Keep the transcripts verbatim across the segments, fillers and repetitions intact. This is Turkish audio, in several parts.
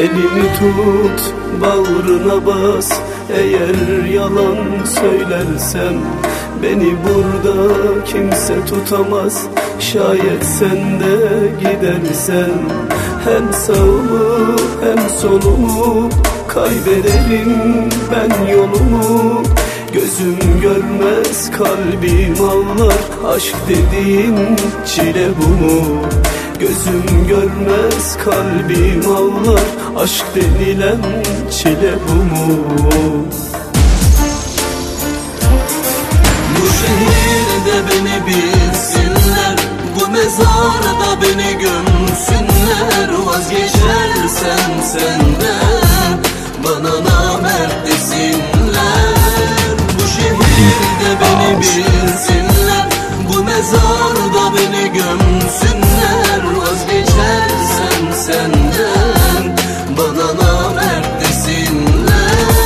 Elimi tut, bağrına bas. Eğer yalan söylersem beni burada kimse tutamaz. Şayet sen de gidersen hem sağımı hem solumu kaybederim ben yolumu. Gözüm görmez kalbim ağlar, aşk dediğin çile bu mu? Gözüm görmez kalbim ağlar, aşk denilen çile bu mu? Bu şehirde beni bilsinler, bu mezarda beni gömsünler. Vazgeçersen senden bana namert desinler. Bu şehirde beni bilsinler, bu mezarda beni gömsünler. Vazgeçersen senden bana namert desinler.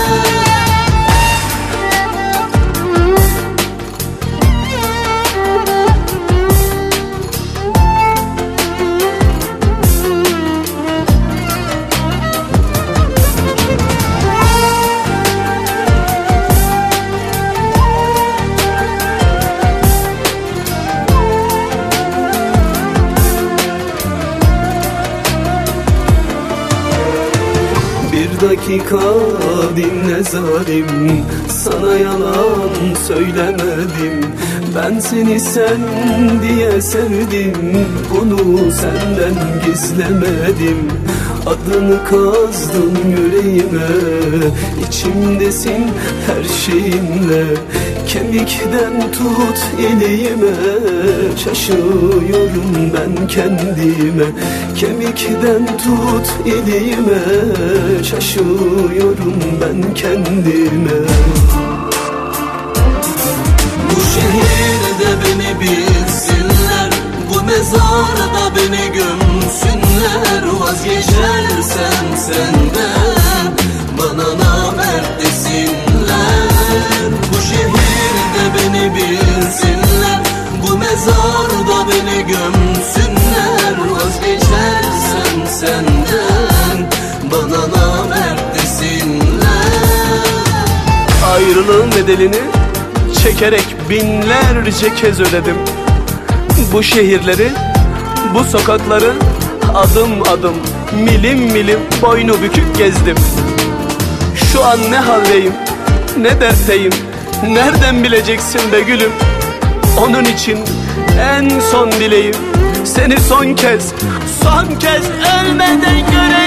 Bir dakika dinle zalim, sana yalan söylemedim. Ben seni sen diye sevdim, bunu senden gizlemedim. Adını kazdım yüreğime, içimdesin her şeyimle. Kemikten tut iliğime, şaşıyorum ben kendime. Kemikten tut iliğime, şaşıyorum ben kendime. Bu şehirde beni bilsinler, bu mezarda beni gömsünler. Vazgeçersen senden bana namert desinler. Bu şehirde beni bilsinler, bu mezarda beni gömsünler. Vazgeçersen senden bana namert desinler. Ayrılığın bedelini çekerek binlerce kez ödedim. Bu şehirleri, bu sokakları adım adım, milim milim boynu bükük gezdim. Şu an ne haldeyim, ne dertteyim, nereden bileceksin be gülüm? Onun için en son dileğim, seni son kez, son kez ölmeden göreyim.